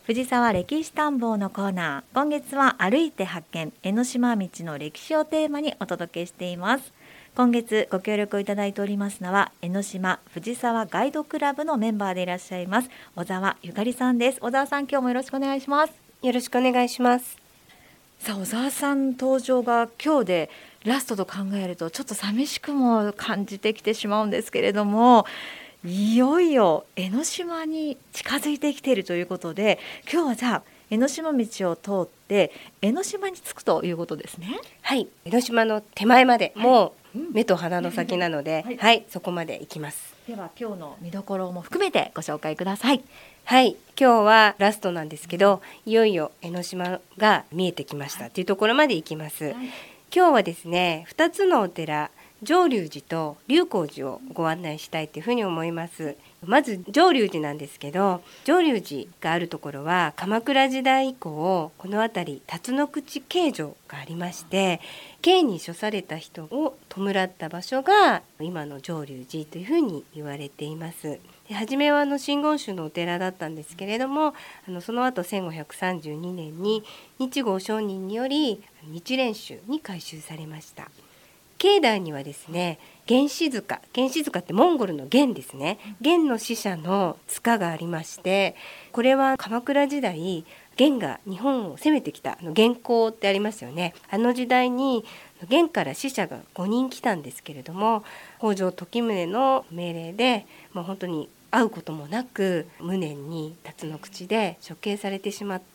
藤沢歴史探訪のコーナー、今月は歩いて発見江ノ島道の歴史をテーマにお届けしています。今月ご協力をいただいておりますのは江ノ島藤沢ガイドクラブのメンバーでいらっしゃいます小沢ゆかりさんです。小沢さん、今日もよろしくお願いします。 よろしくお願いします。 さあ、小沢さん登場が今日でラストと考えるとちょっと寂しくも感じてきてしまうんですけれども、いよいよ江ノ島に近づいてきているということで、今日はじゃあ江ノ島道を通って江ノ島に着くということですね。 はい、江ノ島の手前まで、もう目と鼻の先なので、はい、そこまで行きます。 では今日の見どころも含めてご紹介ください。 はい、今日はラストなんですけど、いよいよ江ノ島が見えてきましたというところまで行きます。今日はですね、2つのお寺、上隆寺と龍光寺をご案内したいというふうに思います。まず上隆寺なんですけど、上隆寺があるところは鎌倉時代以降、この辺り辰野口刑場がありまして、刑に処された人を弔った場所が今の上隆寺というふうに言われています。で、初めは真言宗のお寺だったんですけれども、その後1532年に日豪上人により日蓮宗に改宗されました。境内にはですね、玄子塚ってモンゴルの玄ですね、玄の使者の塚がありまして、これは鎌倉時代玄が日本を攻めてきた元寇ってありますよね。あの時代に玄から使者が5人来たんですけれども、北条時宗の命令でもう本当に会うこともなく無念に辰野口で処刑されてしまった。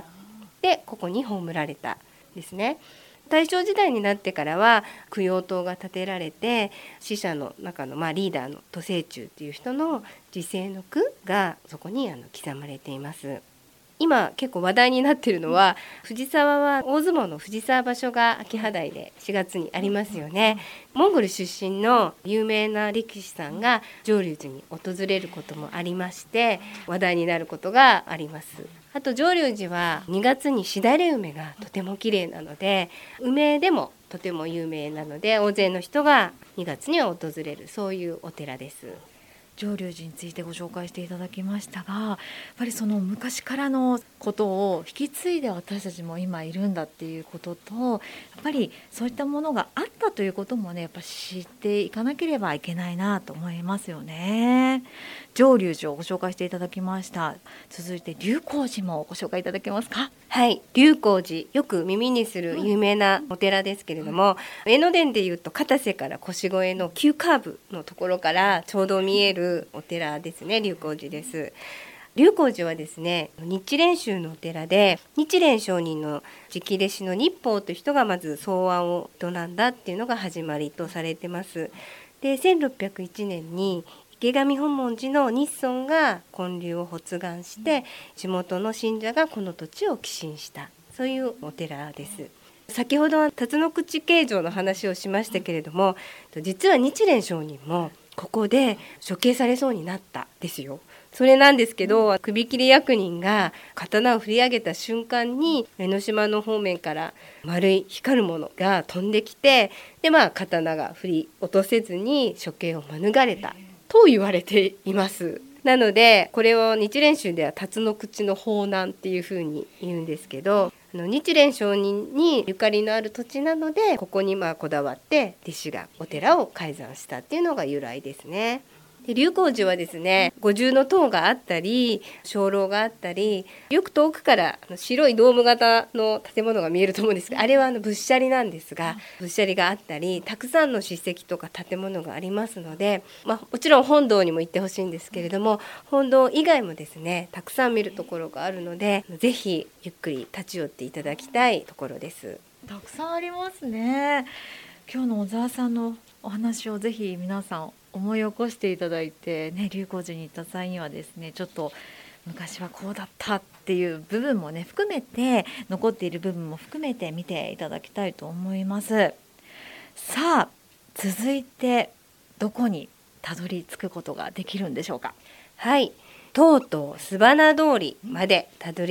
でここに葬られたんですね。大正時代になってからは供養塔が建てられて、死者の中のリーダーの土清中っていう人の自世の句がそこに刻まれています。今結構話題になっているのは、藤沢は大相撲の藤沢場所が秋葉台で4月にありますよね。モンゴル出身の有名な力士さんが上隆寺に訪れることもありまして、話題になることがあります。あと上隆寺は2月にしだれ梅がとても綺麗なので、梅でもとても有名なので、大勢の人が2月には訪れる、そういうお寺です。 上隆寺についてご紹介していただきましたが、やっぱりその昔からのことを引き継いで私たちも今いるんだっていうことと、やっぱりそういったものがあったということもね、やっぱ知っていかなければいけないなと思いますよね。上隆寺をご紹介していただきました。続いて龍光寺もご紹介いただけますか。 はい、龍光寺、よく耳にする有名なお寺ですけれども、江ノ電でいうと片瀬から腰越の急カーブのところからちょうど見えるお寺ですね。龍光寺です。龍光寺はですね、日蓮宗のお寺で、日蓮上人の直弟子の日法という人がまず草案を営んだっていうのが始まりとされてます。で、1601年に池上本門寺の日尊が建立を発願して、地元の信者がこの土地を寄進した、そういうお寺です。先ほどは辰野口刑場の話をしましたけれども、実は日蓮上人もここで処刑されそうになったですよ。それなんですけど、首切り役人が刀を振り上げた瞬間に江ノ島の方面から丸い光るものが飛んできて、で刀が振り落とせずに処刑を免れたと言われています。なのでこれを日蓮宗では辰野口の法難っていうふうに言うんですけど、日蓮上人にゆかりのある土地なので、ここにこだわって弟子がお寺を開山したっていうのが由来ですね。で、龍光寺はですね、五重塔があったり鐘楼があったり、よく遠くから白いドーム型の建物が見えると思うんですが、あれは仏舎利なんですが、仏舎利があったり、たくさんの史跡とか建物がありますので、もちろん本堂にも行ってほしいんですけれども、本堂以外もですね、たくさん見るところがあるので、ぜひゆっくり立ち寄っていただきたいところです。 たくさんありますね。今日の小沢さんのお話をぜひ皆さん思い起こしていただいてね、龍光寺に行った際にはですね、ちょっと昔はこうだったっていう部分もね含めて、残っている部分も含めて見ていただきたいと思います。さあ、続いてどこにたどり着くことができるんでしょうか。 はい、とうとう須花通りまでたどり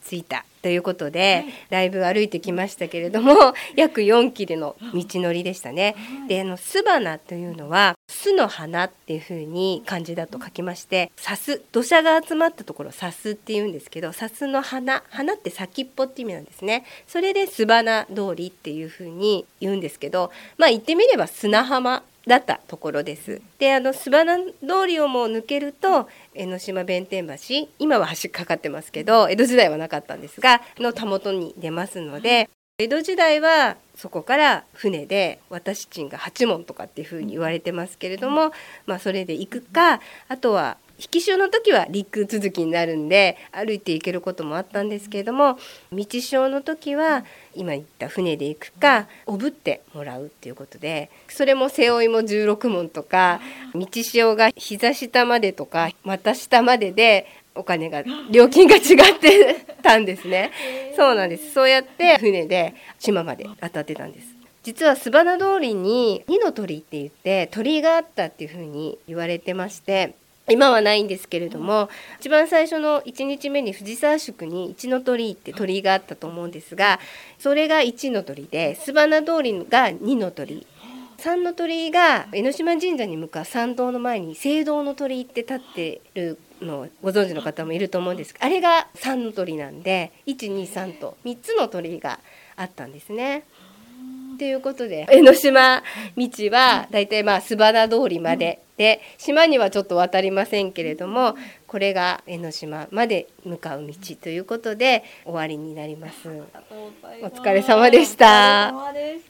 着いたということで、だいぶ歩いてきましたけれども約4キロの道のりでしたね。で巣花というのは巣の花っていう風に漢字だと書きまして、さす、土砂が集まったところをさすっていうんですけど、さすの花、花って先っぽって意味なんですね。それで巣花通りっていう風に言うんですけど、言ってみれば砂浜だったところです。で巣花通りをもう抜けると江ノ島弁天橋、今は橋かかってますけど江戸時代はなかったんですがのたもとに出ますので、江戸時代はそこから船で渡し賃が8文とかっていうふうに言われてますけれども、それで行くか、あとは引き潮の時は陸続きになるんで歩いて行けることもあったんですけれども、道潮の時は今言った船で行くかおぶってもらうっていうことで、それも背負いも16文とか、道潮が膝下までとか股下まででお金が料金が違ってたんですね。そうなんです。そうやって船で島まで当たってたんです。実は巣花通りに二の鳥居って言って鳥居があったっていうふうに言われてまして、今はないんですけれども、一番最初の1日目に藤沢宿に一の鳥居って鳥居があったと思うんですが、それが1の鳥居で巣花通りが2の鳥居、3の鳥居が江ノ島神社に向かう参道の前に青銅の鳥居って立ってるのをご存知の方もいると思うんですが、あれが3の鳥居なんで123と3つの鳥居があったんですね。ということで江ノ島道はだいたい巣花通りまでで、島にはちょっと渡りませんけれども、これが江ノ島まで向かう道ということで終わりになります。お疲れ様でした。 お疲れ様でした。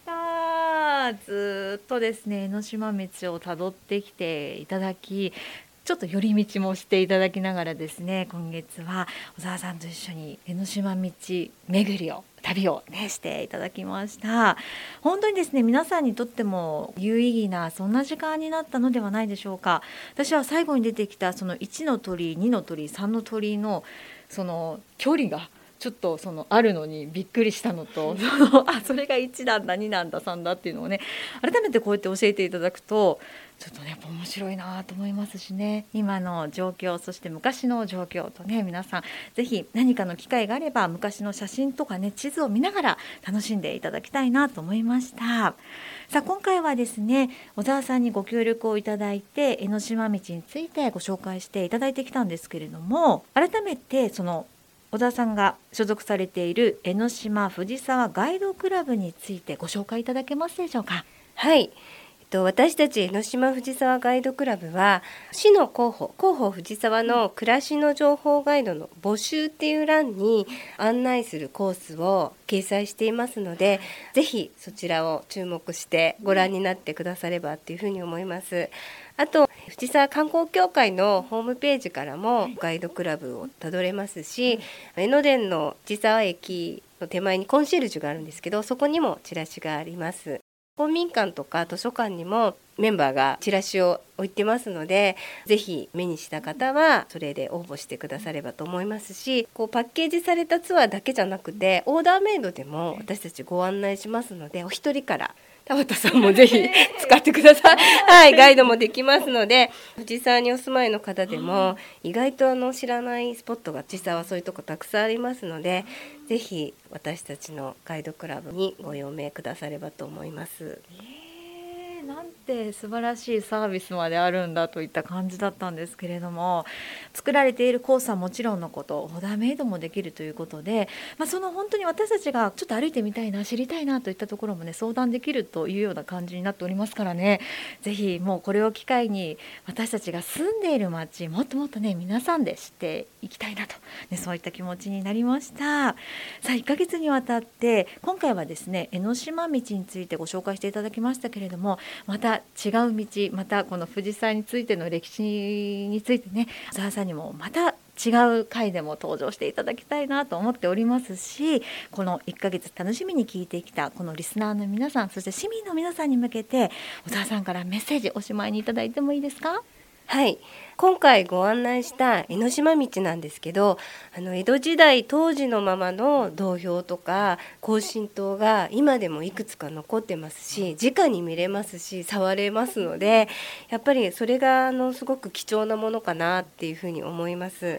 ずっとですね江ノ島道をたどってきていただき、ちょっと寄り道もしていただきながらですね、今月は小沢さんと一緒に江ノ島道巡りを旅をねしていただきました。本当にですね皆さんにとっても有意義なそんな時間になったのではないでしょうか。私は最後に出てきたその1の鳥居2の鳥居3の鳥居のその距離がちょっとあるのにびっくりしたのと、それが1なんだ2なんだ3だっていうのをね改めてこうやって教えていただくとちょっとねやっぱ面白いなと思いますしね、今の状況そして昔の状況とね、皆さんぜひ何かの機会があれば昔の写真とかね地図を見ながら楽しんでいただきたいなと思いました。さあ今回はですね小沢さんにご協力をいただいて江ノ島道についてご紹介していただいてきたんですけれども、改めてその小沢さんが所属されている江ノ島藤沢ガイドクラブについてご紹介いただけますでしょうか。 はい、私たち江ノ島藤沢ガイドクラブは市の広報藤沢の暮らしの情報ガイドの募集っていう欄に案内するコースを掲載していますので、ぜひそちらを注目してご覧になってくださればというふうに思います。あと藤沢観光協会のホームページからもガイドクラブをたどれますし、江ノ電の藤沢駅の手前にコンシェルジュがあるんですけど、そこにもチラシがあります。公民館とか図書館にもメンバーがチラシを置いてますので、ぜひ目にした方はそれで応募してくださればと思いますし、パッケージされたツアーだけじゃなくてオーダーメイドでも私たちご案内しますので、お一人から田畑さんもぜひ使ってください。はい、ガイドもできますので、藤沢にお住まいの方でも意外と知らないスポットが藤沢はそういうとこたくさんありますので、ぜひ私たちのガイドクラブにご用命くださればと思います。 なんて素晴らしいサービスまであるんだといった感じだったんですけれども、作られているコースはもちろんのことオーダーメイドもできるということで、その本当に私たちがちょっと歩いてみたいな知りたいなといったところもね相談できるというような感じになっておりますからね、ぜひもうこれを機会に私たちが住んでいる街もっともっとね皆さんで知っていきたいなと、ね、そういった気持ちになりました。さあ1ヶ月にわたって今回はですね江ノ島道についてご紹介していただきましたけれども、また違う道、またこの藤沢についての歴史についてね小沢さんにもまた違う回でも登場していただきたいなと思っておりますし、この1ヶ月楽しみに聞いてきたこのリスナーの皆さん、そして市民の皆さんに向けて小沢さんからメッセージおしまいにいただいてもいいですか。 はい、今回ご案内した江ノ島道なんですけど、江戸時代当時のままの道標とか庚申灯が今でもいくつか残ってますし、直に見れますし触れますので、やっぱりそれがすごく貴重なものかなっていうふうに思います。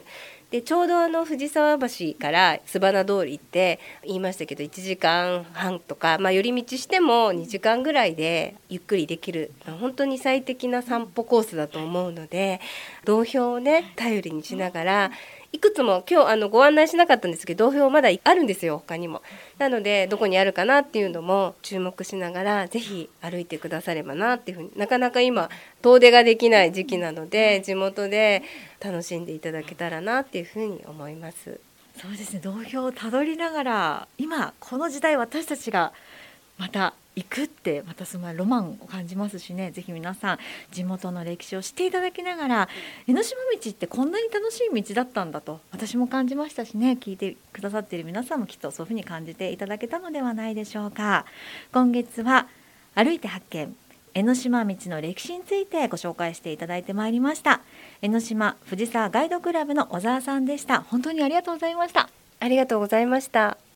でちょうど藤沢橋から須花通りって言いましたけど1時間半とか、寄り道しても2時間ぐらいでゆっくりできる本当に最適な散歩コースだと思うので、道標をね頼りにしながら、いくつも今日ご案内しなかったんですけど、道標まだあるんですよ、他にも。なのでどこにあるかなっていうのも注目しながらぜひ歩いてくださればなっていうふうに、なかなか今遠出ができない時期なので地元で楽しんでいただけたらなっていうふうに思います。 そうですね、道標をたどりながら、今この時代私たちがまた行くってまたそのロマンを感じますしね、ぜひ皆さん地元の歴史を知っていただきながら、江ノ島道ってこんなに楽しい道だったんだと私も感じましたしね、聞いてくださっている皆さんもきっとそういうふうに感じていただけたのではないでしょうか。今月は歩いて発見、江ノ島道の歴史についてご紹介していただいてまいりました。江ノ島藤沢ガイドクラブの小沢さんでした。本当にありがとうございました。 ありがとうございました。